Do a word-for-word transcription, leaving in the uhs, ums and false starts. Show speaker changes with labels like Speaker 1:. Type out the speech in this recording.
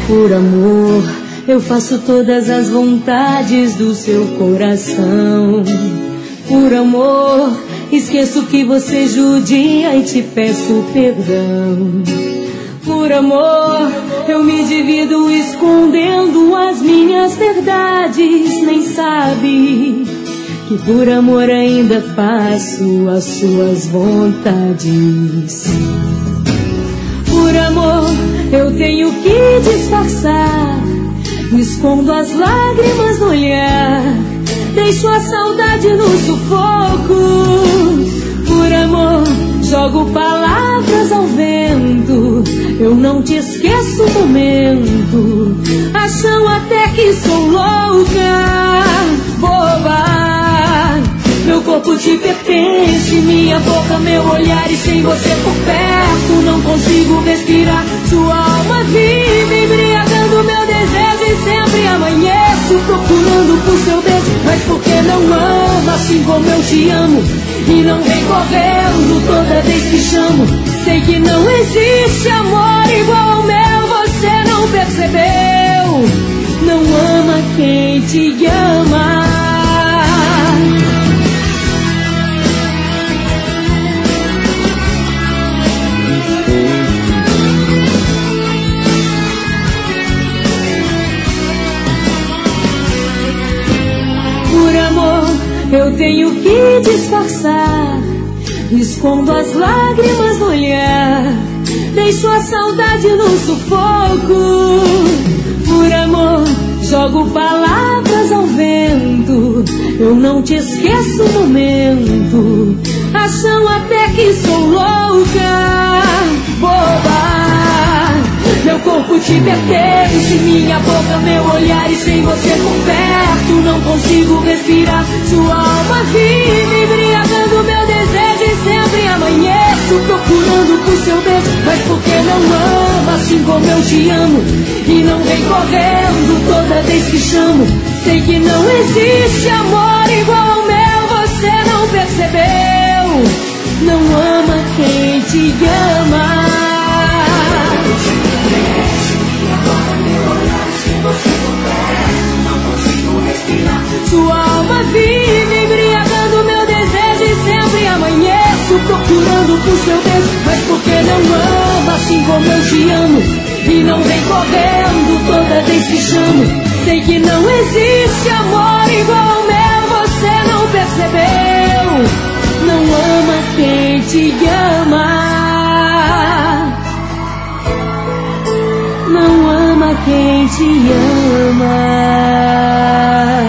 Speaker 1: Por amor, eu faço todas as vontades do seu coração. Por amor, esqueço que você judia e te peço perdão. Por amor, eu me divido escondendo as minhas verdades. Nem sabe que por amor ainda faço as suas vontades. Por amor, eu tenho que disfarçar, escondo as lágrimas no olhar, deixo a saudade no sufoco. Por amor, jogo palavras ao vento, eu não te esqueço um momento. Acham até que sou louca, boba. Meu corpo te pertence, minha boca, meu olhar, e sem você por perto não consigo respirar. Sua alma vive embriagando meu desejo e sempre amanheço procurando por seu beijo. Mas por que não ama assim como eu te amo? E não vem correndo toda vez que chamo. Sei que não existe amor igual ao meu, você não percebeu? Não ama quem te ama. Por amor, eu tenho que disfarçar, escondo as lágrimas no olhar, deixo a saudade no sufoco. Por amor, jogo palavras ao vento, eu não te esqueço um momento. Acham até que sou louca, boba. Meu corpo te pertence, minha boca, meu olhar, e sem você por perto não consigo respirar. Sua alma vive embriagando meu desejo e sempre amanheço procurando por seu beijo. Mas por que não ama assim como eu te amo? E não vem correndo toda vez que chamo. Sei que não existe amor igual ao meu, você não percebeu? Não ama quem te ama. Sua alma vive embriagando meu desejo e sempre amanheço procurando por seu beijo. Mas por que não ama assim como eu te amo? E não vem correndo toda vez que chamo. Sei que não existe amor igual ao meu, você não percebeu? Não ama quem te ama. Não ama quem te ama.